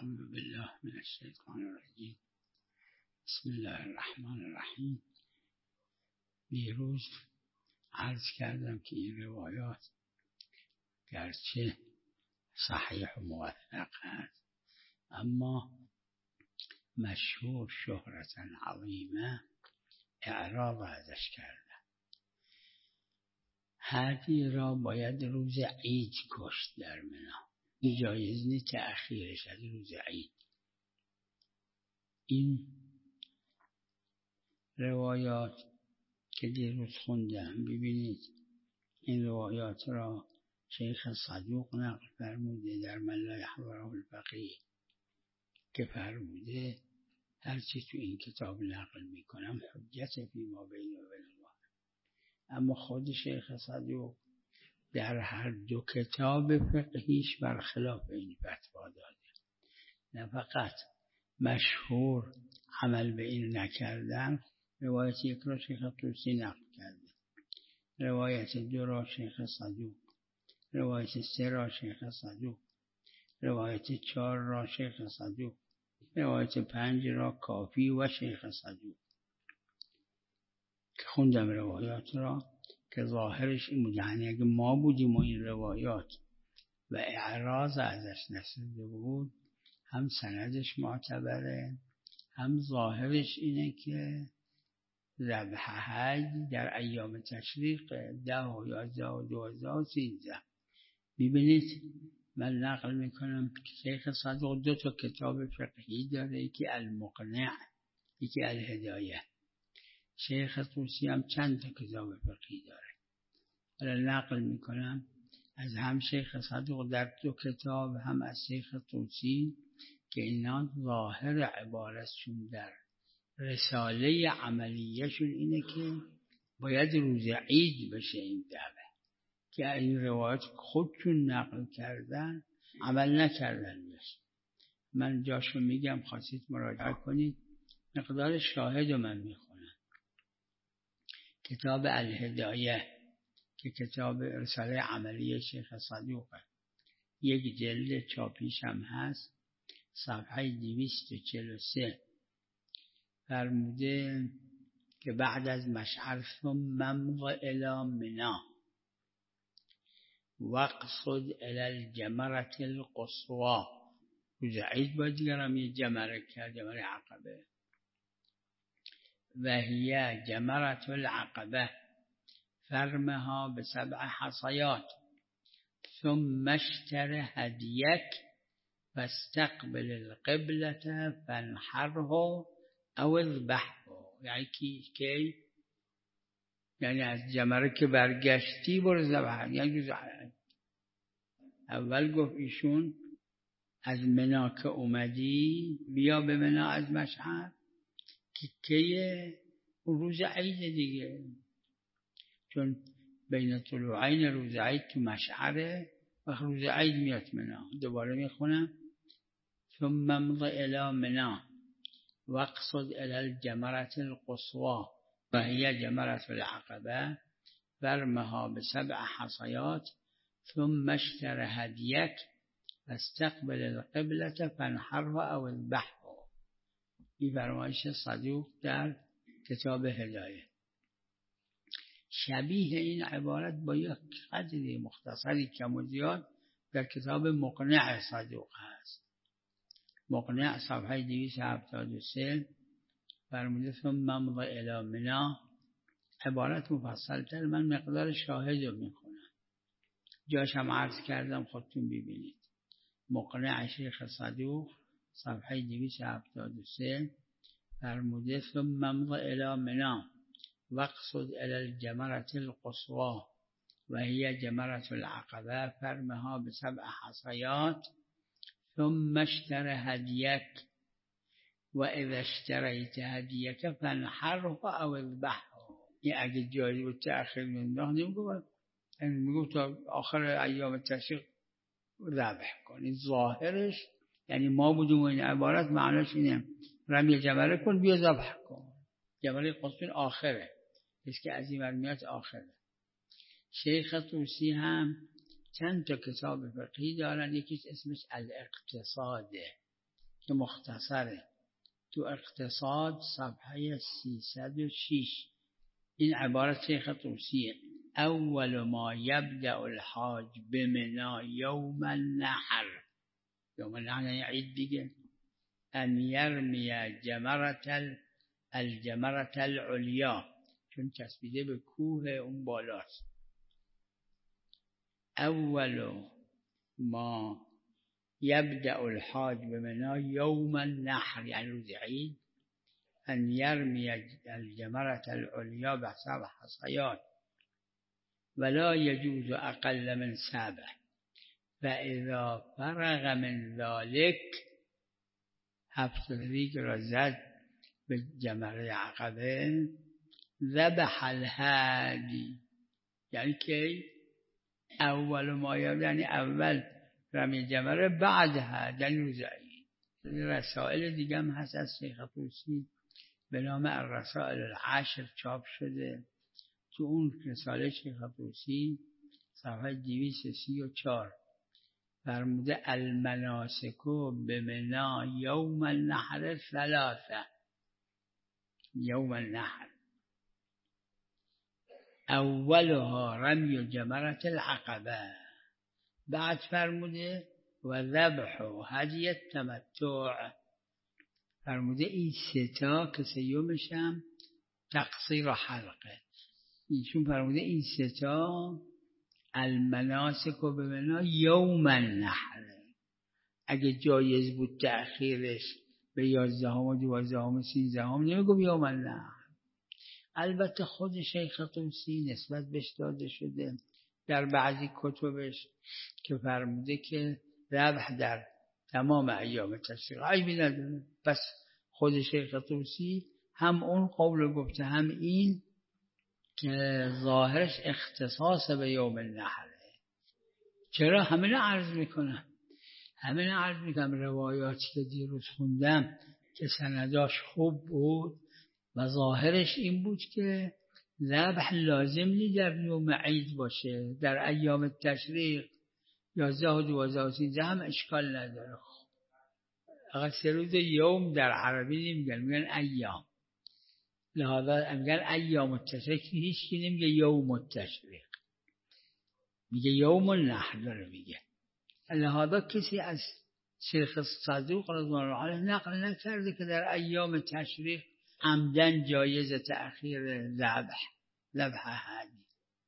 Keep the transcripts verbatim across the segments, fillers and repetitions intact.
أعوذ بالله من الشیطان الرجیم. بسم الله الرحمن الرحیم. دیروز عرض کردم که این روایات گرچه صحیح و موثق هست اما مشهور شهرتا عظیمه اعراض ازش کردن. هدی را باید روز عید کشت در منی، جایز نیست تأخیرش از روز عید. این روایات که دیروز خوندم، ببینید این روایات را شیخ صدوق نقل فرموده در من لا یحضره الفقیه، که فرموده هرچی تو این کتاب نقل میکنم حجت فی ما بین و بین الله. اما خود شیخ صدوق در هر دو کتاب فقهیش برخلاف این فتوا داده. نه فقط مشهور عمل به این نکردن، روایت یک را شیخ طوسی نقل کرده، روایت دو را شیخ صدوق، روایت سه را شیخ صدوق، روایت چهار را شیخ صدوق، روایت پنج را کافی و شیخ صدوق. که خوندم روایات را که ظاهرش این بود، یعنی اگه ما بودیم و این روایات و اعراض ازش نشده بود، هم سندش معتبره، هم ظاهرش اینه که ذبح حج در ایام تشریق ده و یازده و دوازده و سیزده. ببینید من نقل میکنم که شیخ صدوق دو تا کتاب فقهی داره، یکی المقنع یکی الهدایه. شیخ طوسی هم چند تا کتاب فقهی داره. حالا نقل میکنم از هم شیخ صدوق در دو کتاب، هم از شیخ طوسی، که اینا ظاهر عبارتشون در رساله عملیشون اینه که باید روز عید بشه این دعوه، که این روایت خودشون نقل کردن عمل نکردن بشه. من جاشو میگم، خواستید مراجعه کنید. مقدار شاهد رو من میخونم. کتاب الهدایه که کتاب رساله عملی شیخ صدوقه، یک جلد چاپیش هم هست، صفحه دویست و چهل و سه، فرموده که بعد از مشعر ثم امض الی منی واقصد الی الجمرة القصوى. روز عید باید دیگرم یه جمره کرد، جمره عقبه، و هی جمرة العقبه فرمها بسبع حصیات ثم اشتر هدیک فاستقبل القبلة فانحره او اذبحه. یعنی کی؟ یعنی از جمره که برگشتی برو ذبح. یعنی اول گفت ایشون از منا که اومدی بیا به منا از مشعر، که کیه؟ روز عید دیگه، چون بین طلوعین روز عید تو مشعره و روز عید میاد منا. دوباره میخونم ثم امض الی منا واقصد الی الجمرة القصوى و هی جمرة العقبه فرمها بسبع حصیات ثم اشتر هدیک واستقبل القبلة فانحره او اذبحه. این فرمایش صدوق در کتاب هدایه. شبیه این عبارت با یک قدری مختصری کم و زیاد در کتاب مقنع صدوق هست. مقنع صفحه دویست و هفتاد و سه فرموده ثم امض الی منی، عبارت مفصل تر. من مقدار شاهد رو میخونم، جاش هم عرض کردم خودتون ببینید. مقنع شیخ صدوق صفحه دویست و هفتاد و سه فرموده ثم امض الی منی واقصد الی الجمرة القصوى و هی جمرة العقبه فرمها بسبع حصیات ثم اشتر هدیک و اذا اشتریت هدیک فانحره او اذبحه. این اگه جایی رو تأخیر مینداخت نمیگو، میگو تا آخر ایام تشریق ذبح کنی. ظاهرش یعنی ما بودیم و این عبارت معناش اینه رمی جمره کن بیا ذبح کن. جمره قصوی آخره، است که از این مرمیات آخره. شیخ طوسی هم چند تا کتاب فقهی دارن، یکیش اسمش الاقتصاده، که مختصره، تو اقتصاد صفحه سیصد و شش. این عبارت شیخ طوسیه: اول ما یبدأ الحاج بمنی یوم النحر. یوم النحر یعنی عید دیگه. ان یرمی جمرة الجمرة العلیا، چون چسبیده به کوه اون بالاست. اول ما یبدأ الحاج بمنی یوم النحر یعنی روز عید. ان یرمی الجمرة العلیا بسبع حصیات ولا یجوز اقل من سبع فاذا فرغ من ذلك، هفت ریگ را زد به جمره عقبه، ذبح الهادی یعنی که اول ما یعنی اول رمی جمره، بعدها یعنی روز عید. رسائل دیگه هم هست از شیخ طوسی به نام الرسائل العشر چاپ شده. تو اون رساله شیخ طوسی صفحه دویست و سی و چهار فرموده المناسک بمنی یوم النحر ثلاثه. یوم النحر اولها رمی جمرة العقبه، بعد فرموده و ذبح و هدی التمتع. فرموده این ستا که سیومش هم تقصیر و حلقه. ایشون فرموده این ستا المناسک و بمنی یوم النحر. اگه جایز بود تأخیرش به یازدهم و دوازدهم و سیزدهم نمیگم یوم النحر. البته خود شیخ طوسی نسبت بهش داده شده در بعضی کتبش که فرموده که ذبح در تمام ایام تشریق عیبی نداره. پس خود شیخ طوسی هم اون قول گفته هم این که ظاهرش اختصاص به یوم النحر. چرا؟ همین عرض میکنم همین عرض میکنم روایاتی که دیروز خوندم که سنداش خوب بود و ظاهرش این بود که ذبح لازم نی در یوم عید باشه، در ایام تشریق یازده و دوازده و سیزده هم اشکال نداره. اگر سه روز یوم در عربی نمیگن، میگن ایام. لحاظا میگن ایام التشریق، هیچ کی نمیگه یوم التشریق، میگه یوم النحر داره میگه. لحاظا کسی از شیخ صدوق رضوان الله علیه نقل نکرده که در ایام تشریق عمدن جایز تأخیر ذبح ذبح هدی.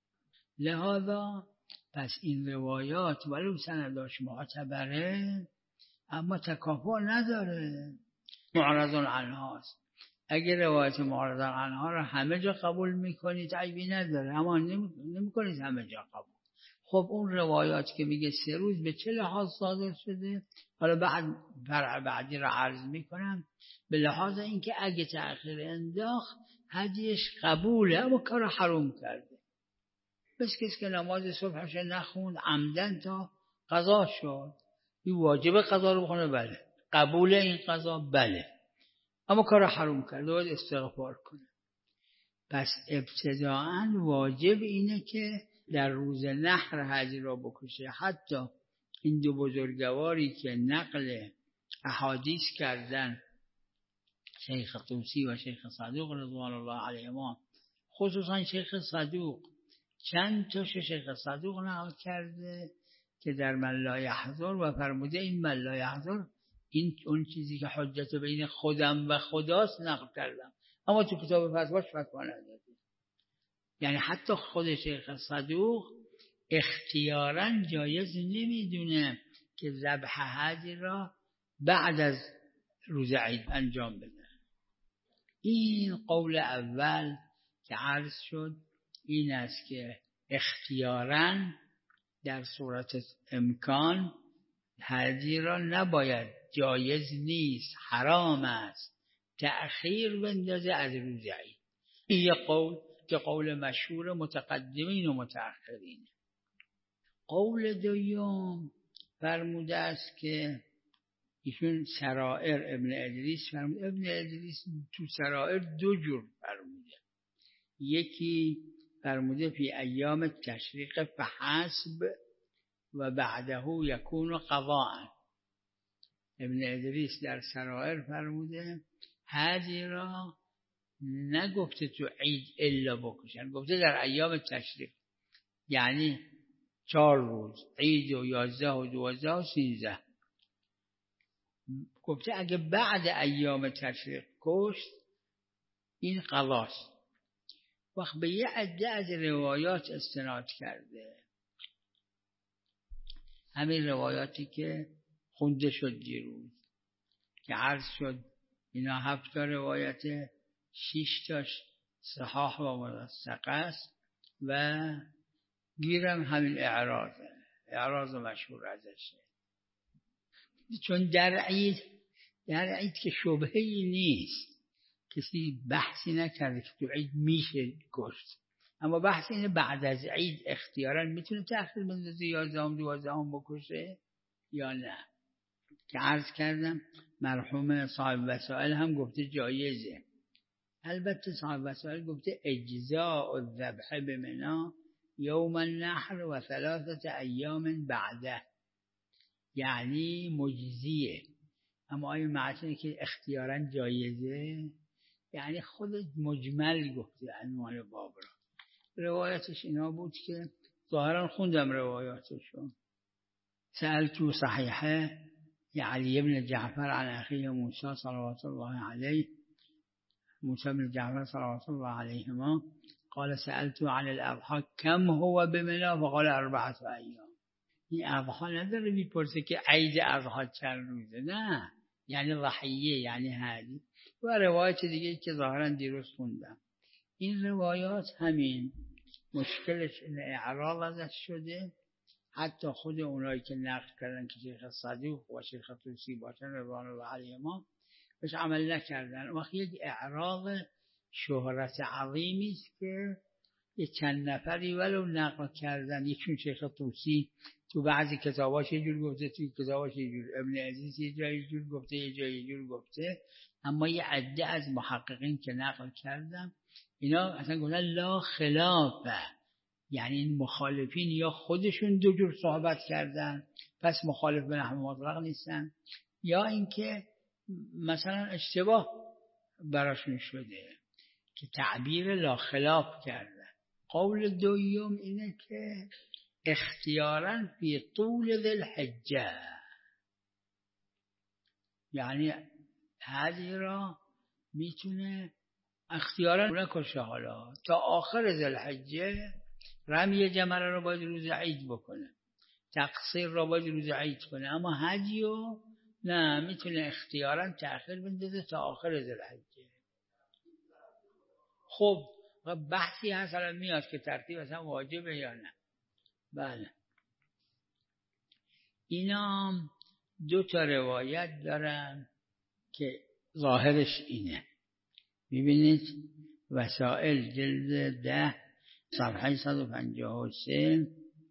لحاظا پس این روایات ولو سنداش معتبره اما تکافؤ نداره، معرض عنهاست. اگر روایت معرض عنها را همه جا قبول میکنید عیبی نداره، اما نمیکنید همه جا قبول. خب اون روایات که میگه سه روز به چه لحاظ صادر شده، حالا بعد فرع بعدی را عرض میکنم. به لحاظ اینکه اگه تأخیر انداخت هدیش قبوله اما کار حرام کرده. بس کسی که نماز صبحش نخوند عمدن تا قضا شد، این واجب قضا رو بخونه، بله. قبول این قضا، بله. اما کار حرام کرده، باید استغفار کنه. پس ابتداعاً واجب اینه که در روز نحر هدی را بکشه. حتی این دو بزرگواری که نقل احادیث کردن، شیخ طوسی و شیخ صدوق رضوان الله علیهما، خصوصا شیخ صدوق چند تاش شیخ صدوق نقل کرده که در من لا یحضر و فرموده این من لا یحضر این اون چیزی که حجت بین خودم و خداست نقل کردم، اما تو کتاب فتواش فتوا نداده. یعنی حتی خود شیخ صدوق اختیاراً جایز نمیدونه که ذبح هدی را بعد از روز عید انجام بده. این قول اول که عرض شد این است که اختیاراً در صورت امکان هدی را نباید، جایز نیست، حرام است تأخیر بندازه از روز عید. این یک قول که قول مشهور متقدمین و متأخرین. قول دوم فرموده است که ایشون سرائر ابن ادریس فرموده. ابن ادریس تو سرائر دو جور فرموده. یکی فرموده فی ایام تشریق فحسب و بعده یکون قضاء. ابن ادریس در سرائر فرموده حجی را نگفته تو عید الا بکشن، گفته در ایام تشریق، یعنی چهار روز عید و یازده و دوازده و سیزده. گفته اگه بعد ایام تشریق کشت این قضاست. وقت به یه عده از روایات استناد کرده، همین روایاتی که خونده شد دیروز که عرض شد اینا هفت تا روایت، شش تاش صحاح و موثق است و گیرم همین اعراضه، اعراض مشهور ازشه. چون در عید در عید که شبهه‌ای نیست، کسی بحثی نکرده که تو عید میشه کشت، اما بحث اینه بعد از عید اختیاراً میتونه تأخیر بندازه یازدهم دوازدهم بکشه یا نه. که عرض کردم مرحوم صاحب وسائل هم گفته جایزه. البته صاحب وسائل گفته اجزاء الذبح بمنا یوم النحر و ثلاثه ایام بعده، یعنی مجزیه. اما آیا معنی که اختیاراً جایزه؟ یعنی خود مجمل گفته عنوان باب را. روایتش اینا بود که ظاهرا خوندم روایاتشون. سألتو صحیحه علی بن جعفر عن اخیه موسی صلوات الله علیه، موسی بن جعفر صلوات الله علیهما قال سألتو عن الاضحى كم هو بمنا فقال اربعه ایام. این اضحی نداره میپرسه که عید اضحی چند روزه، نه، یعنی ضحیه، یعنی هدی. و روایت دیگه که ظاهرا دیروز خوندم. این روایات همین مشکلش این اعراض ازش شده. حتی خود اونایی که نقل کردن که شیخ صدوق و شیخ طوسی باشن رضوان الله علیهما بهش عمل نکردن. وقتی یک اعراض شهرت عظیمی است که یک چند نفری ولو نقل کردن، یکشون شیخ طوسی تو بعضی کتاباش یه جور گفته، تو کتاباش یه جور، ابن عزیز یه جای جور گفته، یه جای یه جور گفته، اما یه عده از محققین که نقل کردم اینا اصلا گفتن لا خلافه، یعنی این مخالفین یا خودشون دو جور صحبت کردن پس مخالف به نحو مطلق نیستن، یا اینکه مثلا اشتباه براشون شده که تعبیر لا خلاف کردن. قول دوم اینه که اختیاراً فی طول ذی الحجه، یعنی هدی را میتونه اختیاراً نکشه، حالا تا آخر ذی الحجه رمی جمره را باید روز عید بکنه، تقصیر را باید روز عید کنه، اما هدیو نه، میتونه اختیاراً تأخیر بندازه تا آخر ذی الحجه. خب بحثی هست الان میاد که ترتیب اصلا واجبه یا نه. بله، اینا دو تا روایت دارن که ظاهرش اینه. ببینید وسائل جلد ده صفحه صد و پنجاه و سه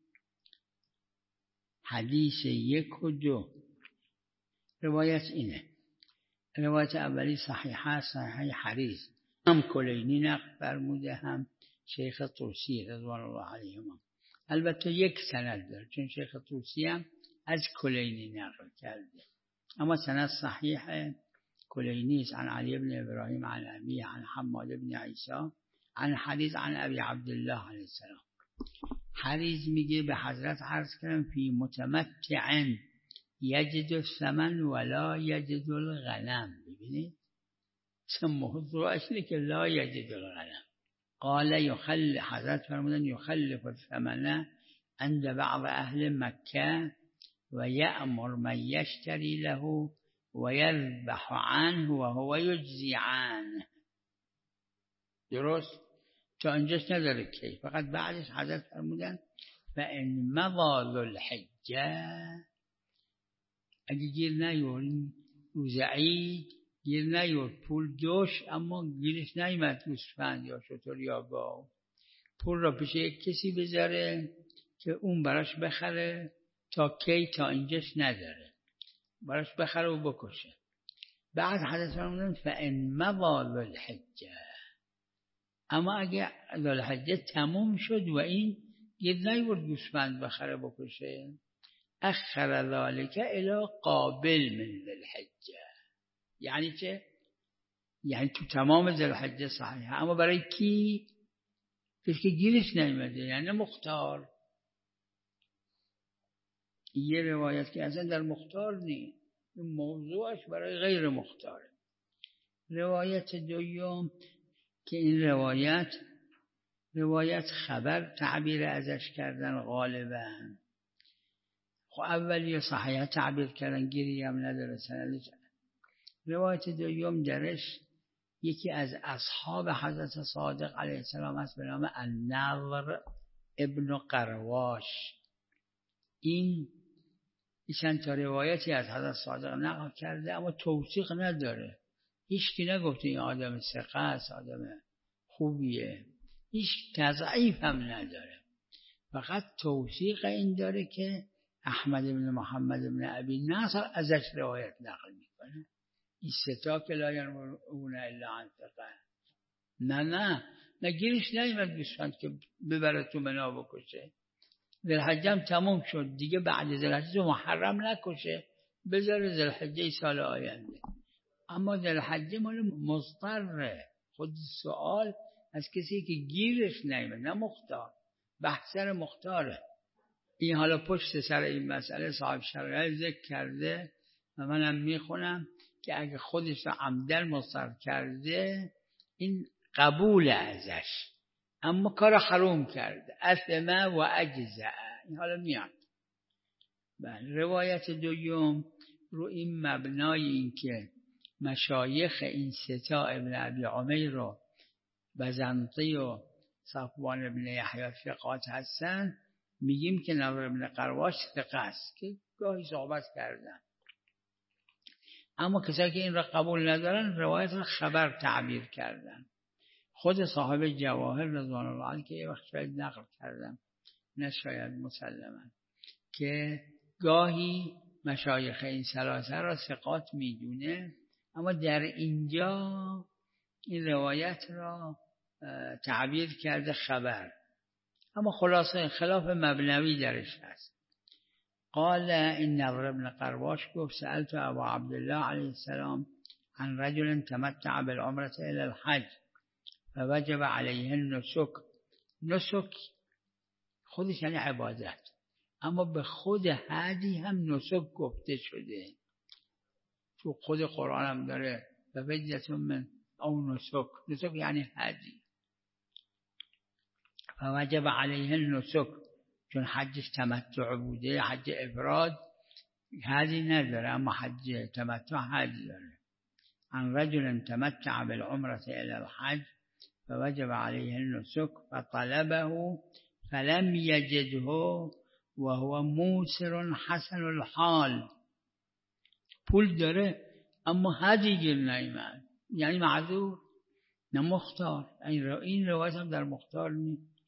حدیث یک و دو روایت اینه. روایت اولی صحیحه، صحیحه حریز، هم کلینی نقل فرموده هم شیخ طوسی رضوان الله علیهما. البته یک سند داره چون شیخ طوسی هم از کلینی نقل کرده، اما سند صحیح کلینی است. عن علی بن ابراهیم عن ابی عن حماد بن عیسی عن حریز عن ابی عبدالله علیه السلام. حریز میگه به حضرت عرض کردم فی متمتع یجد الثمن ولا یجد الغنم. ببینید چه موضوعش اینه که لا یجد الغنم. قال یخل، حضرت فرمودن یخلف الثمن عند بعض اهل مکه و یأمر من یشتری له و یذبح عنه و هو یجزی عنه. درست؟ تا اینجاش نداره که فقط بعدش حضرت فرمودن فإن مضى ذو الحجه، اگه گیر نیورین روز عید گیر نیور، پول دوش اما گیرش نیمد گوسفند یا شتر یا گاو، پول را پیش یک کسی بذاره که اون براش بخره تا کی؟ تا اینجاش نداره، براش بخره و بکشه. بعد حضرت فرمودن فإن مضى ذو الحجه، اما اگه ذو الحجه تموم شد و این گیر نیورد گوسفند بخره بکشه، اخر ذلك الى قابل من ذوالحجه. یعنی چه؟ یعنی تو تمام ذوالحجه صحیحه، اما برای کی؟ کسی که گیرش نیامده، یعنی مختار. یه روایت که اصلا در مختار نیست، موضوعش برای غیر مختاره. روایت دوم که این روایت روایت خبر تعبیر ازش کردن غالبا. خب اولی صحیح تعبیر کردن، گیری هم نداره سندش. روایت دوم درش یکی از اصحاب حضرت صادق علیه السلام است به نام النضر ابن قرواش. این چند تا روایتی از حضرت صادق نقل کرده اما توثیق نداره. هیچ کی نگفته این آدم ثقه است، آدم خوبیه، هیچ تضعیف هم نداره، فقط توثیق این داره که احمد بن محمد بن ابی نصر ازش روایت نقل میکنه. این ستا که لا ینظرون الا عن ثقه. نه نه نگیرش نیامد گوسفند که ببره تو منا بکشه. ذوالحجه هم تموم شد دیگه، بعد ذوالحجه محرم نکشه، بذاره ذوالحجه سال آینده. اما ذوالحجه مال مضطره. خود سوال از کسی که گیرش نیامد، نه مختار. بحثر مختاره. این حالا پشت سر این مسئله صاحب شرایع ذکر کرده و منم میخونم که اگه خودش رو عمدن مضطر کرده این قبول ازش، اما کار حروم کرده، اثمه و اجزع. این حالا میاد. بله. روایت دوم رو این مبنای این که مشایخ این ستا ابن ابی عمیر رو بزنطی و صفوان ابن یحیی ثقات هستن، میگیم که نضر ابن قرواش ثقه است که گاهی صحبت کردن، اما کسایی که این را قبول ندارن روایت را خبر تعبیر کردن. خود صاحب جواهر رضوان الله علیه که یه وقت شاید نقل کردم، نه شاید مسلما، که گاهی مشایخ این ثلاثه را ثقات میدونه، اما در اینجا این روایت را تعبیر کرده خبر، اما خلاصه خلاف مبنوی درش هست. قال این نضر ابن قرواش گفت سألت ابا عبدالله علیه السلام عن رجل تمتع بالعمرة الى الحج فوجب علیه النسک. نسک خودش یعنی عبادت، اما به خود حدی هم نسک گفته شده. تو خود قرآن هم داره ففدیة من او نسک. نسک یعنی حدی. فوجب علیه النسک، چون حجش تمتع بوده، حج افراد حدی نداره، اما حج تمتع حدی داره. عن رجل تمتع بالعمرة الى الحج فوجب عليه النسك فطلبه فلم يجده وهو موسر حسن الحال. پول داره اما حدی گیر نیامد، یعنی معذور، نه مختار. این روایت هم در مختار نیست.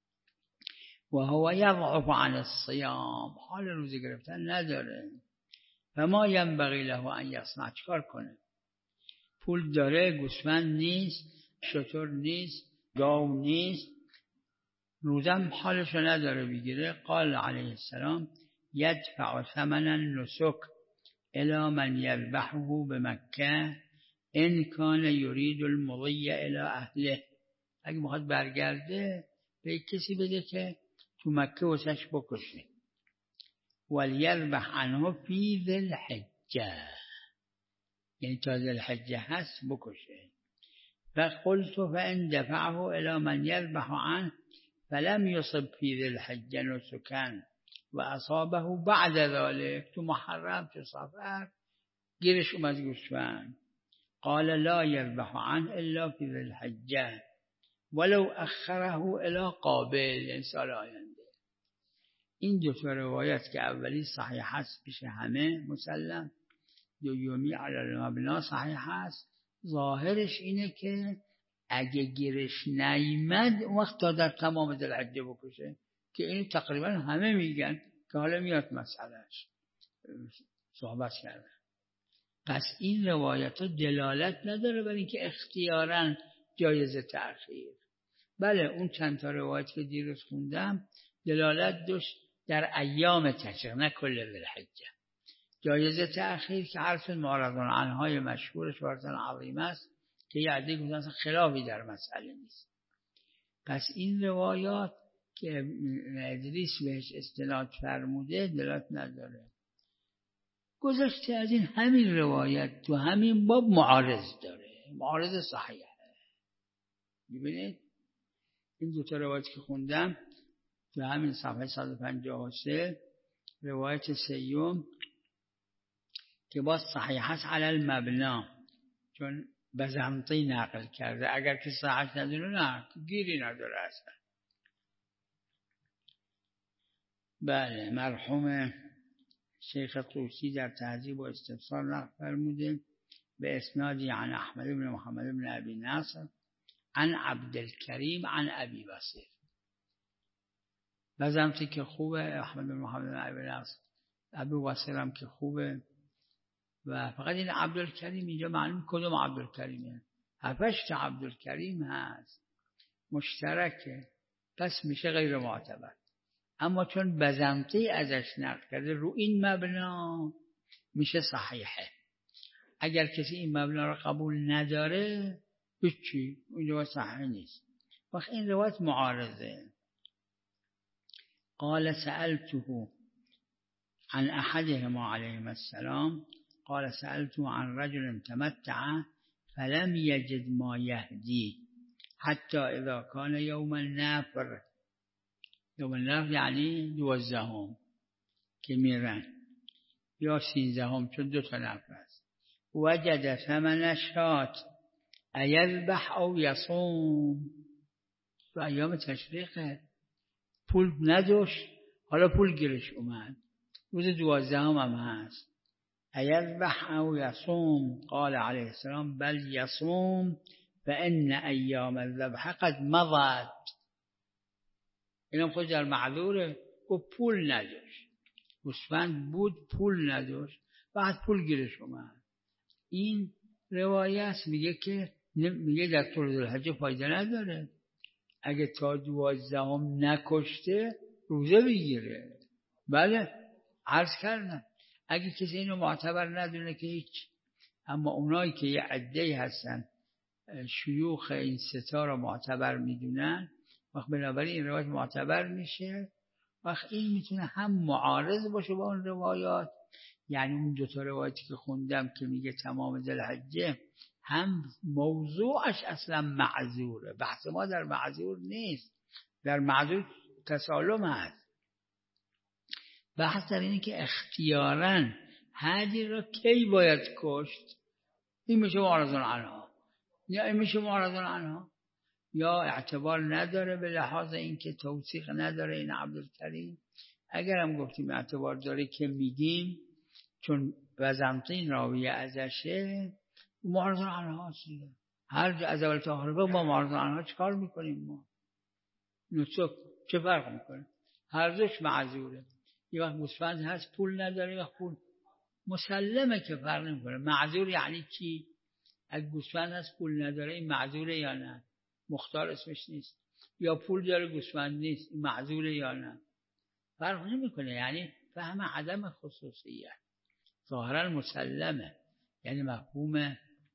و هو یضعف عن الصیام، حال روزه گرفتن نداره. فما ینبغی له ان یصنع، چکار کنه؟ پول داره، گوسفند نیست، شتر نیست، گاو نیست، روزم حالشو نداره بگیره. قال علیه السلام یدفع ثمن النسک الى من یذبحه بمکه ان کان یرید المضی الى اهله. اگه میخواد برگرده به کسی بده که تو مکه واسش بکشه. ولیذبح عنه فی ذی الحجه، یعنی تا ذی الحجه هست بکشه. فقلت فان دفعه الى من یذبح عنه فلم يصب فی ذی الحجه نسکا و اصابه بعد ذلك، تو محرم تو سفر گیرش اومد گوسفند. قال لا يذبح عنه الا فی ذی الحجه ولو اخره الى قابل، یعنی سال آینده. این دو تا روایت که اولی صحیح هست پیش همه مسلم، دومی علی المبنا صحیح هست. ظاهرش اینه که اگه گیرش نیامد اون وقت تا در تمام ذوالحجه بکشه، که این تقریبا همه میگن که حالا میاد مسئلهش صحبت کردن. پس این روایت ها دلالت نداره بر اینکه اختیاراً جایزه تأخیر. بله اون چند تا روایت که دیروز خوندم دلالت داشت در ایام تشریق، نه کل ذوالحجه. جایزه تأخیر که عرض معرضون عنهای مشهور شوارتن عظیم است که یه عده گفتن اصلا خلافی در مسئله نیست. پس این روایات که ادریس بهش استناد فرموده دلالت نداره. گذشته از این همین روایت تو همین باب معارض داره، معارض صحیحه. ببینید این دو تا روایت که خوندم تو همین صفحه صد و پنجاه و سه روایت سیوم که باز صحیح هست علی المبنا، چون بزنطی نقل کرده، اگر که صحت ندونه نه گیری نداره اصلا. بله، مرحوم شیخ طوسی در تهذیب و استفسار نقل فرموده به اسنادی عن احمد بن محمد بن ابی نصر عن عبدالکریم عن ابی بصیر. بزنطی که خوبه، احمد بن محمد بن ابی نصر، ابی بصیر هم که خوبه، و فقط این عبدالکریم اینجا معلوم کدوم عبدالکریمه، هفتش تا عبدالکریم هست مشترکه، پس میشه غیر معتبر. اما چون بزنطی ازش نقل کرده رو این مبنا میشه صحیحه. اگر کسی این مبنا رو قبول نداره هیچی، این روایت صحیح نیست. وقت این روایت معارضه. قال سألته عن احدهما عليهما السلام قال سألته عن رجل تمتع فلم يجد ما يهدي حتى إذا كان يوم النفر. يوم النفر یعنی دوازدهم که میرن، یا سیزدهم چون دو تا نفر است. وجد ثمن شات ایذبح او یصوم. تو ایام تشریقه، پول نداشت، حالا پول گیرش اومد، روز دوازدهم هم هست. ایذبح او یصوم. قال علیه السلام بل یصوم فان ایام الذبح قد مضت. اینم خود در معذوره، و پول نداشت، گوسفند بود پول نداشت، بعد پول گیرش اومد. این روایت میگه که میگه در طول ذوالحجه فایده نداره، اگه تا دوازدهم نکشته روزه بگیره. بله عرض کردم اگه کسی اینو معتبر ندونه که هیچ، اما اونایی که یه عده‌ای هستن شیوخ این ستا رو معتبر میدونن، وقت بنابراین این روایت معتبر میشه. وقت این میتونه هم معارض باشه با اون روایات، یعنی اون دو تا روایتی که خوندم که میگه تمام ذوالحجه، هم موضوعش اصلا معذوره. بحث ما در معذور نیست، در معذور تسالم هست. بحث در اینه که اختیاراً هدی را کی باید کشت. این میشه معرضون عنها، یا این میشه معرضون عنها، یا اعتبار نداره به لحاظ اینکه توثیق نداره این عبدالکریم. اگر هم گفتیم اعتبار داره که میگیم چون بزنطین راویه ازشه، معرضون عنها چیه؟ هر از اول تا آخر با معرضون عنها چیکار میکنیم ما؟ نصف چه فرق میکنه؟ هر دوش معذوره. یه وقت گوسفند هست پول نداره، یا پول مسلمه که فرق نمیکنه. معذور یعنی چی؟ اگه گوسفند هست پول نداره این معذوره یا نه؟ مختار اسمش نیست. یا پول داره گوسفند نیست، این معذوره یا نه؟ فرق نمیکنه. یعنی فهم عدم خصوصیت ظاهرا مسلمه، یعنی مفهوم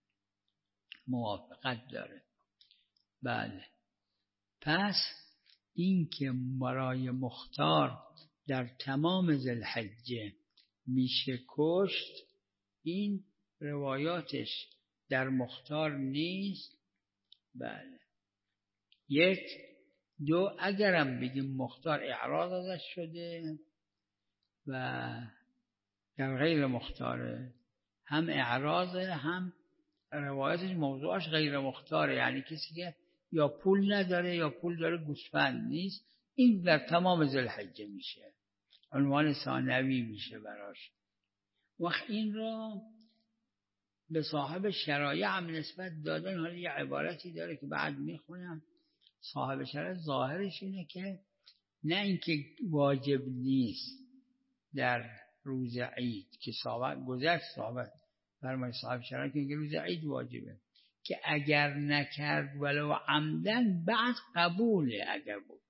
موافقت داره. بله، پس این که برای مختار در تمام ذوالحجه میشه کشت، این روایاتش در مختار نیست. بله، یک دو اگرم بگیم مختار اعراض ازش شده و در غیر مختاره، هم اعراضه هم روایتش موضوعش غیر مختاره، یعنی کسی که یا پول نداره یا پول داره گوسفند نیست، این در تمام ذوالحجه میشه، عنوان ثانوی میشه براش. وقت این را به صاحب شرایع هم نسبت دادن. حالا یه عبارتی داره که بعد میخونم. صاحب شرایع ظاهرش اینه که نه اینکه واجب نیست در روز عید که صاحب گذشت، صاحب فرمای صاحب شرایع که روز عید واجبه، که اگر نکرد ولو عمدن بعد قبوله اگر بکنه،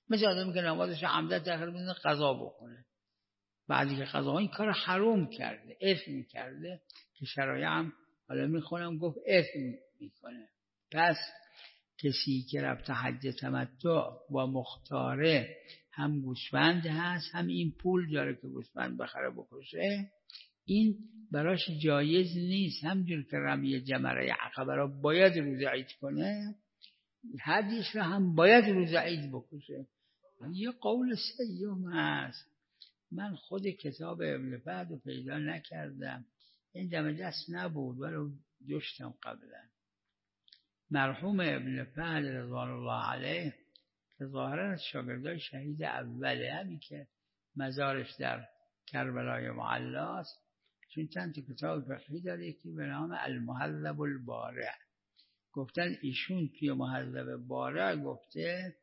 مثل آدمی که نمازش عمدن تأخیر میکنه قضا بکنه، بعدی که قضا این کار حرام کرده، اثم کرده که شرایع هم حالا میخونم گفت اثم میکنه. پس کسی که رفت حج تمتع و مختاره هم گوسفند هست هم این پول داره که گوسفند بخره بکشه، این براش جایز نیست. همجور که رمی جمره عقبه را باید روز عید کنه، حدیث را هم باید روز عید بکشه. یه قول سیوم هست، من خود کتاب ابن فهد رو پیدا نکردم، این دم دست نبود ولو داشتم قبلا. مرحوم ابن فهد رضوان الله علیه که ظاهرا از شاگردای شهید اوله، همی که مزارش در کربلای معلاست، چون چند تا کتاب فقهی داره، یکی به نام المهذب البارع. گفتن ایشون توی مهذب بارع گفته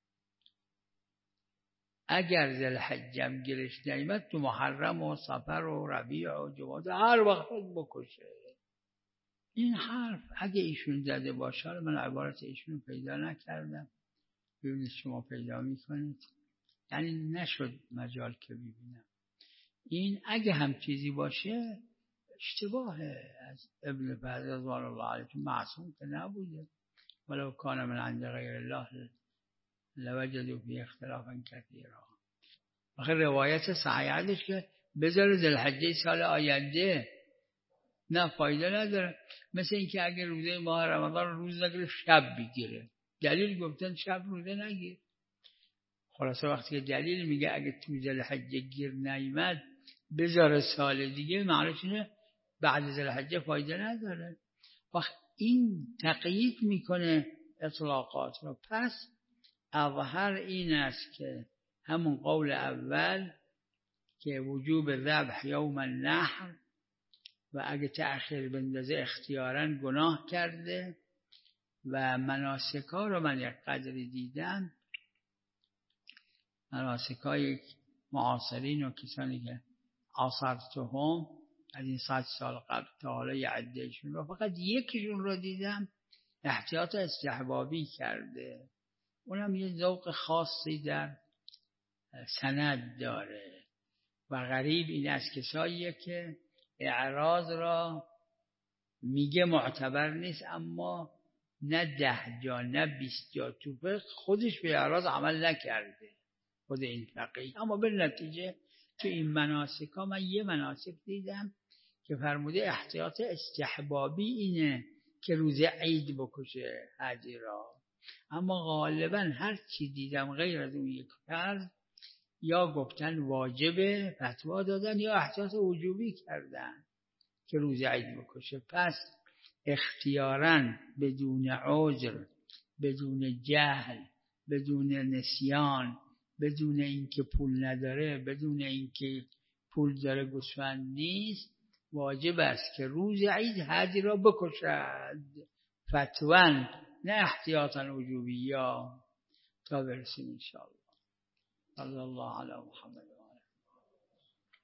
اگر ذوالحجم گیرش نیامد تو محرم و صفر و ربیع و جمادی هر وقت بکشه. این حرف اگه ایشون زده باشه، من عبارت ایشون پیدا نکردم، ببینید شما پیدا میکنید، یعنی نشد مجال که ببینم. این اگه هم چیزی باشه اشتباهه از ابن فهد رضوان الله علیه، چون معصوم که نبوده. ولو کان من عند غیر الله لوجدوا فی اختلافا کثیرا. آخه روایت صحیحش که بذاره ذوالحجه سال آینده، نه فایده نداره. مثل اینکه اگه روزه ماه رمضان روز نگیره شب بگیره، دلیل گفتن شب روزه نگیر. خلاصه وقتی که دلیل میگه اگه تو ذوالحجه گیر نیامد بذاره سال دیگه، معنیش اینه بعد ذوالحجه فایده نداره. وقت این تقیید میکنه اطلاقات رو. پس اظهر این است که همون قول اول که وجوب ذبح یوم النحر و اگه تأخیر بندازه اختیاراً گناه کرده. و مناسکا رو من یک قدری دیدم، مناسکای معاصرین و کسانی که عاصرتهم از این صد سال قبل تا حالا یه عدهشون رو، فقط یکیشون رو دیدم احتیاط استحبابی کرده، اونم یه ذوق خاصی در سند داره. و غریب این از کساییه که اعراض را میگه معتبر نیست، اما نه ده جا نه بیست جا تو فقه خودش به اعراض عمل نکرده خود این فقیه. اما به نتیجه تو این مناسک ها من یه مناسک دیدم که فرموده احتیاط استحبابی اینه که روز عید بکشه حجی را. اما غالبا هر چی دیدم غیر از اون یک فرض یا گفتن واجبه فتوا دادن یا احتیاط وجوبی کردن که روز عید بکشه. پس اختیاراً بدون عذر، بدون جهل، بدون نسیان، بدون اینکه پول نداره، بدون اینکه پول داره گوسفند نیست، واجب است که روز عید حج را بکشد، فتوا نه احتیاطاً وجوبی. یا تا برسیم ان شاء الله. صلی الله علی محمد.